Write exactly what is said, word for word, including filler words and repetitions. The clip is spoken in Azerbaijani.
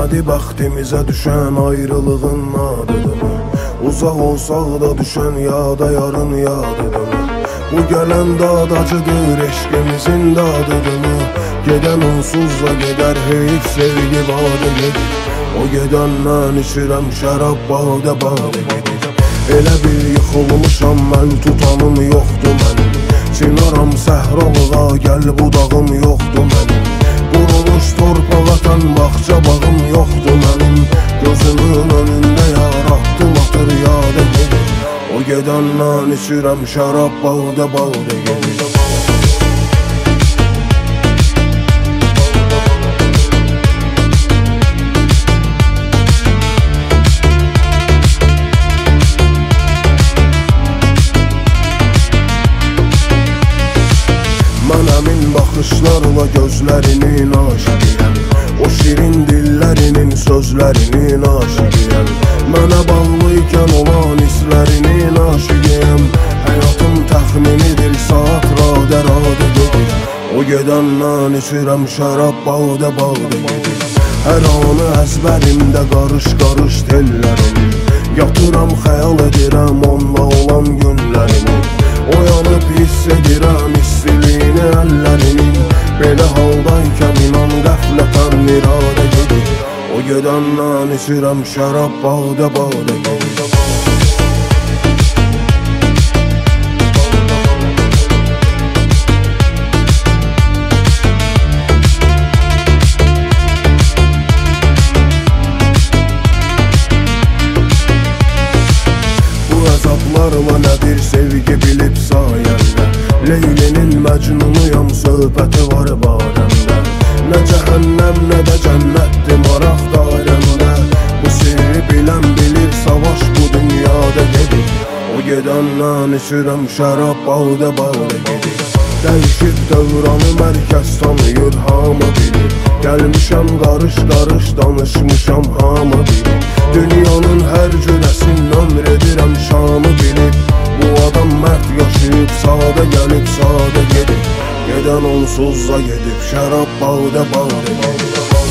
Bilmədi bəxtimizə düşən ayrılığın adıdımı? Uzaq olsaq da düşən yada yarın yadıdımı? Bu gələn dad acıdır, eşqimizin dadıdımı? Gedən onsuz da gedər, heyif sevgi vadı gedir. O gedəndən içirəm şərab, badə badə gedir. Elə bir yıxılmışam mən, tutanım yoxdur mənim. Çinaram səhralığa, gəl budağım yoxdur mənim. Quruluş torpağa tən baxça bağım yoxdur mənim. Gözümün önündə yaratdı latır yada gedir. O gedəndən içirəm şərab, badə badə gedir. Baxışlarla gözlərinin aşıqıyəm, o şirin dillərinin sözlərinin aşıqıyəm. Mənə bağlıyken olan hislərinin aşıqıyəm. Həyatım təxminidir, saat radə radə gedir. O gedəndən içirəm şərab, badə badə gedir. Hər anı əzbərimdə qarış qarış tellərimi. Yatıram, xəyal edirəm onunla olan günlərimi. Oyanıb hiss edirəm istiliyini əllərinin. Belə haldaykən inan qəflətən iradə gedir. O gedəndən içirəm şərab, badə badə gedir. Bu əzablarla nədir sevgi bilib sayəndə? Leylinin məcnunuyam, söhbəti var barəmdə. Nə cəhənnəm, nə də cənnətdir maraq dairəmdə. Bu sirri bilən bilir, savaş bu dünyada gedir. O gedəndən içirəm şərab, badə badə gedir. Dəyişib dövranı mərkəz tanıyır, hamı bilir. Gəlmişəm qarış qarış, danışmışam, hamı bilir. Dünyanın hər cürəsin ömr edirəm, şanı bilib. Bu adam mərd yaşayıb, sadə gəlib, sadə gedib. Gedən onsuz da gedib, şərab, badə badə gedir.